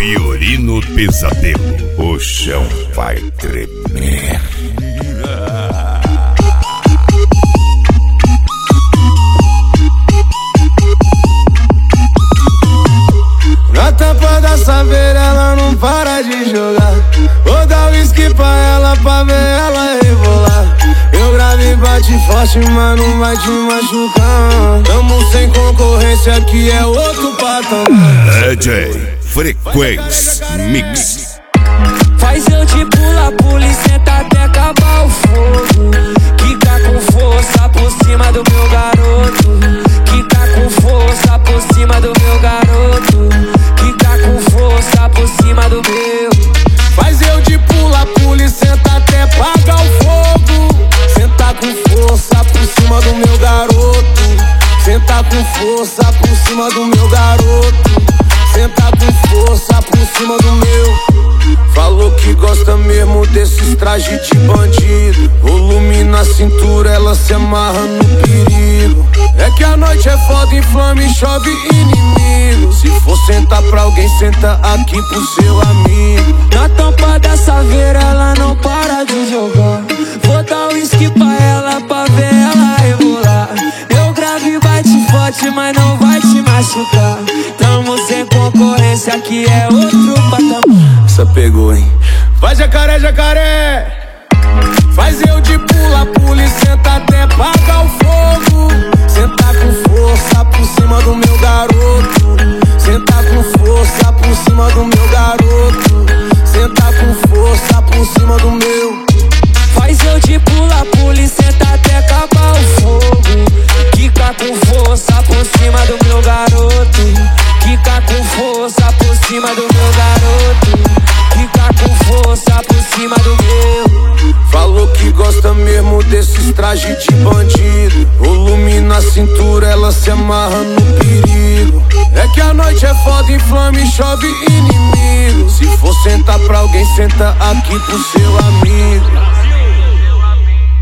Fiorino Pesadelo, o chão vai tremer. Na tampa da saveira ela não para de jogar. Vou dar whisky pra ela pra ver ela rebolar. Eu gravo e bate forte, mas não vai te machucar. Tamo sem concorrência, aqui é outro patamar. DJ Frequência Mix. Faz eu te pula e senta até acabar o fogo. Quica com força por cima do meu garoto. Quica com força por cima do meu garoto. Quica com força por cima do meu. Faz eu de pula e senta até apagar o fogo. Senta com força por cima do meu garoto. Senta com força por cima do meu garoto. Senta com força por cima do meu. Falou que gosta mesmo desses trajes de bandido. Volume na cintura, ela se amarra no perigo. É que a noite é foda, inflama e chove inimigo. Se for sentar pra alguém, senta aqui pro seu amigo. Na tampa da saveira ela não para de jogar. Vou dar whisky pra ela pra ver ela rebolar. Eu gravo e bate forte, mas não vai te machucar. Tamo sem concorrência, aqui é outro patamar. Essa pegou, hein? Vai jacaré, jacaré. Faz eu de pula e senta até apagar o fogo. Senta com força por cima do meu garoto. Senta com força por cima do meu garoto. Senta com força por cima do meu. Faz eu de pula e senta até acabar o fogo. Quica com força por cima do meu garoto. Quica com força por cima do meu garoto. Quica com força por cima do meu. Falou que gosta mesmo desses trajes de bandido. Volume na cintura, ela se amarra no perigo. É que a noite é foda, inflama e chove inimigo. Se for sentar pra alguém, senta aqui pro seu amigo.